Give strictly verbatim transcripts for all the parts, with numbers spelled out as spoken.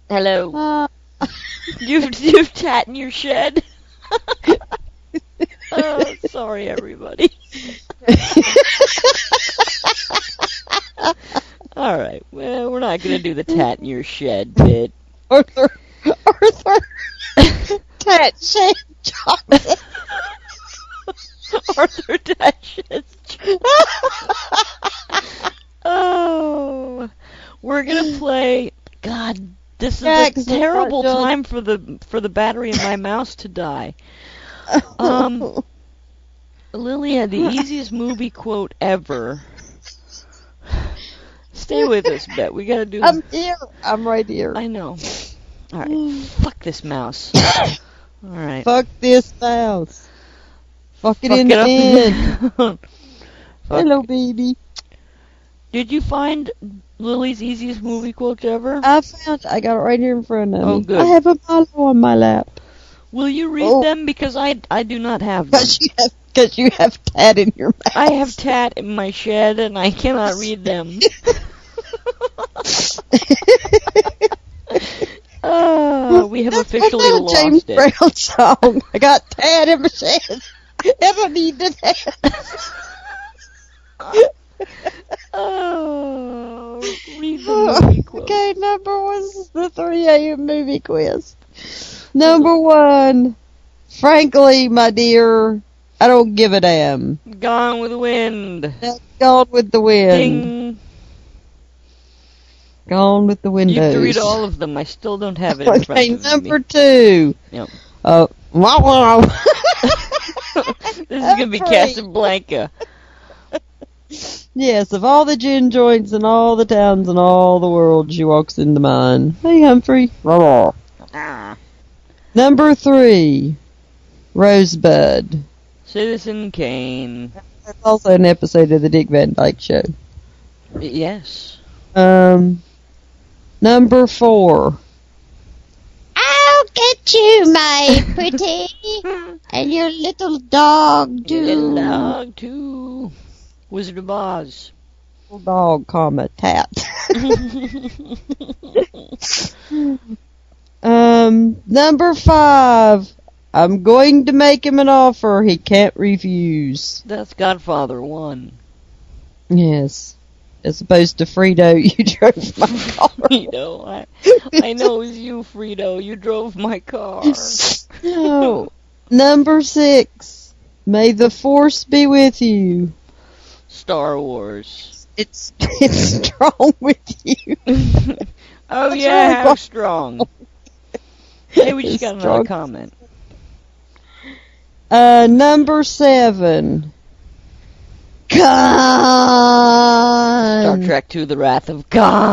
Hello. Uh, You've, you've tat in your shed? Oh, sorry, everybody. All right. Well, we're not going to do the tat in your shed bit. Arthur, Arthur, Tat Shed Johnson. Arthur Dashes. Oh, we're gonna play. God, this is Jackson, a terrible John. time for the for the battery in my mouse to die. Um, Lily had the easiest movie quote ever. Stay with us, Bet. We gotta do. I'm here. I'm right here. I know. All right. Fuck this mouse. All right. Fuck this mouse. Fuck it Fuck in it the up end. Fuck. Hello, baby. Did you find Lily's easiest movie quote ever? I found. I got it right here in front of Oh, me. good. I have a Milo on my lap. Will you read Oh. them? Because I, I do not have them. Cause you have, cause you have tat in your mouth. I have tat in my shed and I cannot read them. Oh, we have officially Wasn't that a James lost it. Brown song? I got tat in my shed. I don't need the tat. Oh, read the movie quote. Okay, number one is the three a.m. movie quiz. Number one, frankly, my dear, I don't give a damn. Gone with the Wind. Gone with the wind. Ding. Gone with the windows. You have to read all of them. I still don't have it in front Okay, of number me. two. Yep. Uh, wow, wow. This is going to be Three. Casablanca. Yes, of all the gin joints in all the towns in all the world, she walks into mine. Hey, Humphrey. Ah. Number three, Rosebud. Citizen Kane. That's also an episode of the Dick Van Dyke Show. Yes. Um, number four. I'll get you, my pretty, and your little dog, too. Little dog, too. Wizard of Oz. Little dog, comma, tat. um, number five. I'm going to make him an offer he can't refuse. That's Godfather one. Yes. As opposed to Frito, you drove my car. Frito, I, I know it was you, Frito. You drove my car. No. Number six. May the force be with you. Star Wars. It's it's strong with you. Oh, That's yeah, really how quite- strong. Hey, we just It's got another strong. comment. Uh, number seven. Star Gone. Trek two, The Wrath of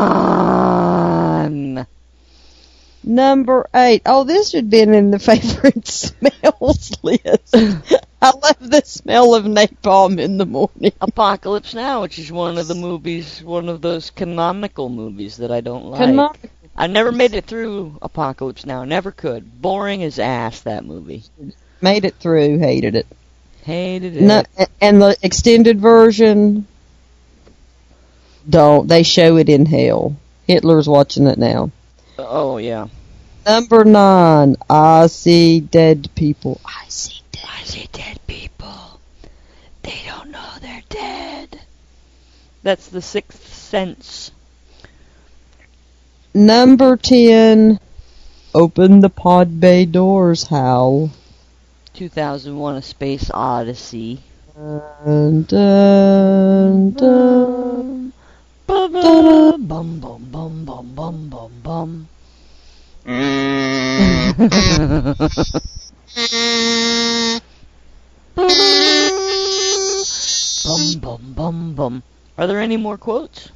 Khan. Number eight. Oh, this should have been in the favorite smells list. I love the smell of napalm in the morning. Apocalypse Now, which is one of the movies, one of those canonical movies that I don't like. Canonical. I never made it through Apocalypse Now. Never could. Boring as ass, that movie. Made it through, hated it. Hated it. No, and the extended version, don't. They show it in hell. Hitler's watching it now. Oh, yeah. Number nine. I see dead people. I see dead. I see dead people. They don't know they're dead. That's The Sixth Sense. Number ten. Open the pod bay doors, Hal. two thousand one: A Space Odyssey. Dun, dun, dun. Bum bum bum bum bum bum bum bum. Bum bum bum bum. Are there any more quotes?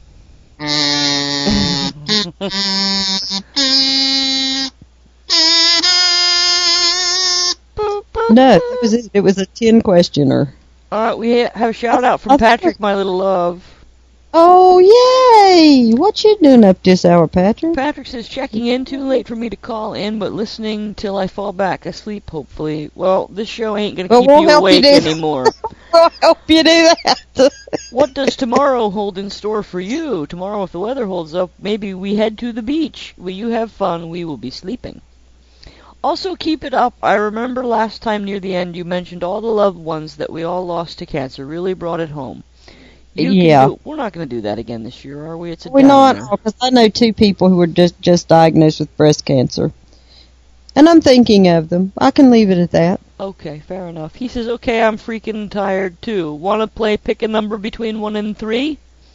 No, it was it. It was a ten questioner. All right, we have a shout out from I thought- Patrick, my little love. Oh yay! What you doing up this hour, Patrick? Patrick says, checking in, too late for me to call in, but listening till I fall back asleep, hopefully. Well, this show ain't going to Well, keep we'll you help you awake do- anymore. I'll help you do that. What does tomorrow hold in store for you? Tomorrow, if the weather holds up, maybe we head to the beach. Will you have fun? We will be sleeping. Also, keep it up. I remember last time near the end you mentioned all the loved ones that we all lost to cancer. Really brought it home. You yeah. Do, we're not going to do that again this year, are we? It's a We're downer. not, because I know two people who were just, just diagnosed with breast cancer. And I'm thinking of them. I can leave it at that. Okay, fair enough. He says, okay, I'm freaking tired too. Want to play pick a number between one and three?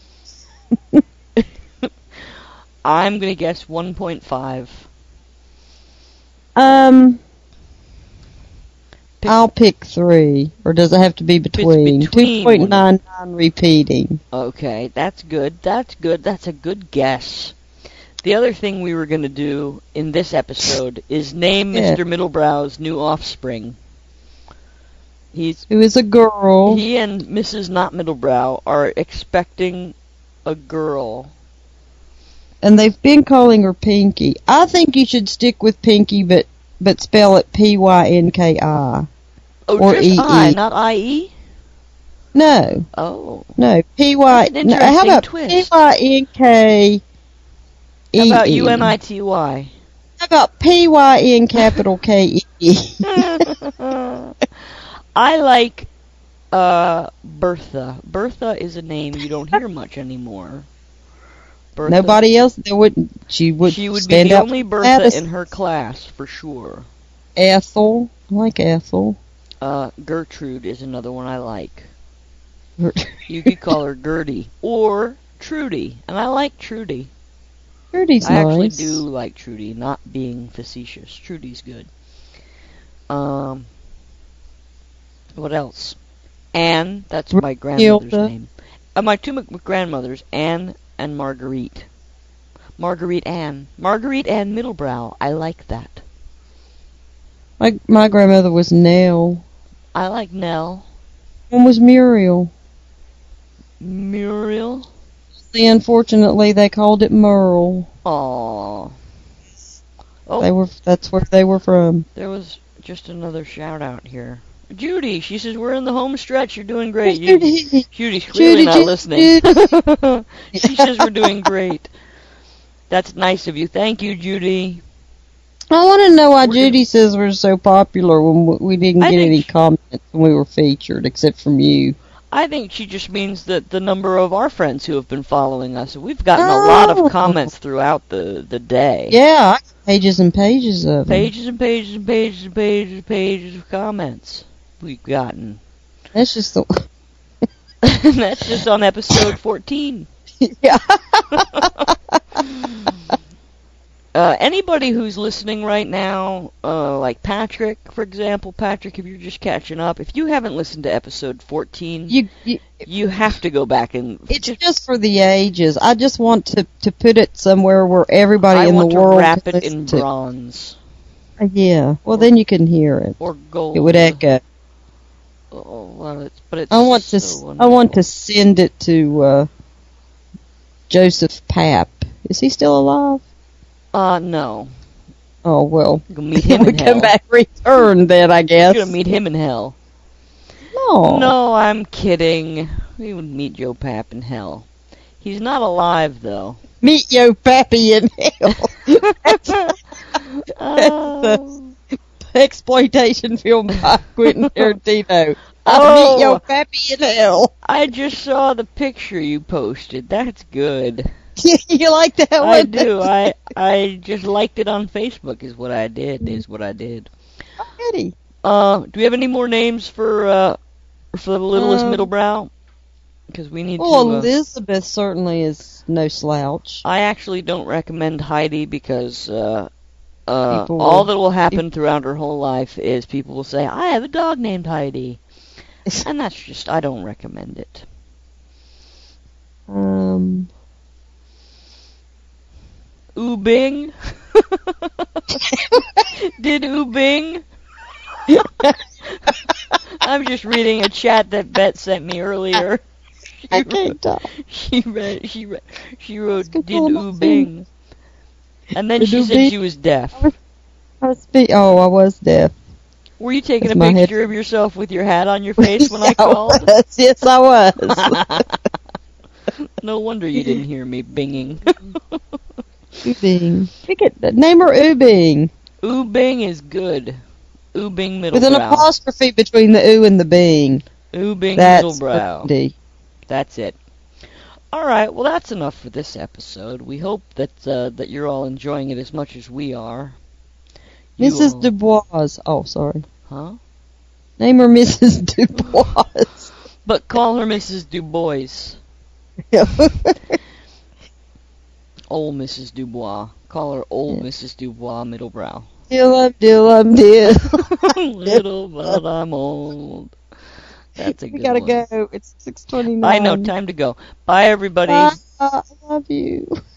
I'm going to guess one point five. Um, pick, I'll pick three. Or does it have to be between? between two point nine nine repeating. Okay, that's good. That's good. That's a good guess. The other thing we were going to do in this episode is name Yeah. Mister Middlebrow's new offspring. He's Who is a girl. He and Missus Not Middlebrow are expecting a girl. And they've been calling her Pinky. I think you should stick with Pinky, but but spell it P Y N K I. Oh, Or just E E. I, not I E? No, Oh. no. P Y. That's an No, how interesting about twist. P Y N K E E? How about U N I T Y? How about P Y N capital K E? I like uh, Bertha. Bertha is a name you don't hear much anymore. Bertha. Nobody else. There wouldn't. She would. She would be stand the up only for Bertha Addison. in her class, for sure. Ethel. I like Ethel. Uh, Gertrude is another one I like. You could call her Gertie. Or Trudy. And I like Trudy. Trudy's I nice. actually do like Trudy, not being facetious. Trudy's good. Um, what else? Anne, that's my grandmother's Hilda. name. Uh, my two m- grandmothers, Anne and Marguerite. Marguerite Anne. Marguerite Anne Middlebrow. I like that. My my grandmother was Nell. I like Nell. One was Muriel. Muriel. Unfortunately, they called it Merle. Aww. Oh, They were. That's where they were from. there was just another shout out here. Judy, she says, we're in the home stretch. You're doing great. You, Judy. Judy's clearly Judy, not Judy, listening. She says we're doing great. That's nice of you. Thank you, Judy. I want to know why We're Judy says we're so popular when we- we didn't I get think any she- comments when we were featured, except from you. I think she just means that the number of our friends who have been following us. We've gotten a lot Oh. of comments throughout the, the day. Yeah, pages and pages of them. Pages and pages and pages and pages and pages of comments we've gotten. That's just the. And that's just on episode fourteen. Yeah. Uh, anybody who's listening right now, uh, like Patrick, for example, Patrick, if you're just catching up, if you haven't listened to episode fourteen, you, You, you, have to go back and it's just for the ages. I just want to, to put it somewhere where everybody I in want the to world wrap can it listen in to. bronze Uh, Yeah. Well, then you can hear it. or gold. It would echo. Oh, well, it's, but it's I want to. so s- I want to wonderful. send it to uh, Joseph Papp. Is he still alive? Uh, no. Oh well. You're gonna meet him we in come hell. back returned then, I You're guess. gonna meet him in hell. No. No, I'm kidding. We would meet Joe Papp in hell. He's not alive, though. Meet Yo Pappy in hell. That's Oh. exploitation film by Quentin Tarantino. I Oh. meet Yo Pappy in hell. I just saw the picture you posted. That's good. You like that one? I do. I I just liked it on Facebook. Is what I did. Is what I did. Already. Uh, do we have any more names for uh for the littlest Um, Middlebrow? Because we need Well, to. Uh, Elizabeth certainly is no slouch. I actually don't recommend Heidi because uh, uh, People all will- that will happen throughout her whole life is people will say, "I have a dog named Heidi," and that's just I don't recommend it. Um. Ooh Bing. Did Ooh Bing? I'm just reading a chat that Bet sent me earlier. She I wrote, can't talk. she read. She read. She wrote. Let's Did go Ooh on, Bing? And then Did she Ooh said Bing? she was deaf. I was be- oh, I was deaf. Were you taking With a my head- picture of yourself with your hat on your face when I Yeah, called? was. Yes, I was. No wonder you didn't hear me binging. Ubing. Pick it. Name her Ubing. Ubing is good. Ubing With an Middlebrow. apostrophe between the oo and the bing. Ubing That's Middlebrow. trendy. That's it. All right, well, that's enough for this episode. We hope that uh, that you're all enjoying it as much as we are. You Missus all- Dubois. Oh, sorry. Huh? Name her Missus Dubois. But call her Missus Dubois. Old Missus Dubois. Call her Old Yeah. Missus Dubois Middlebrow. Dill um dill um dill. Little but I'm old. That's a We good gotta one. go. It's six twenty nine. I know, time to go. Bye, everybody. Bye. I love you.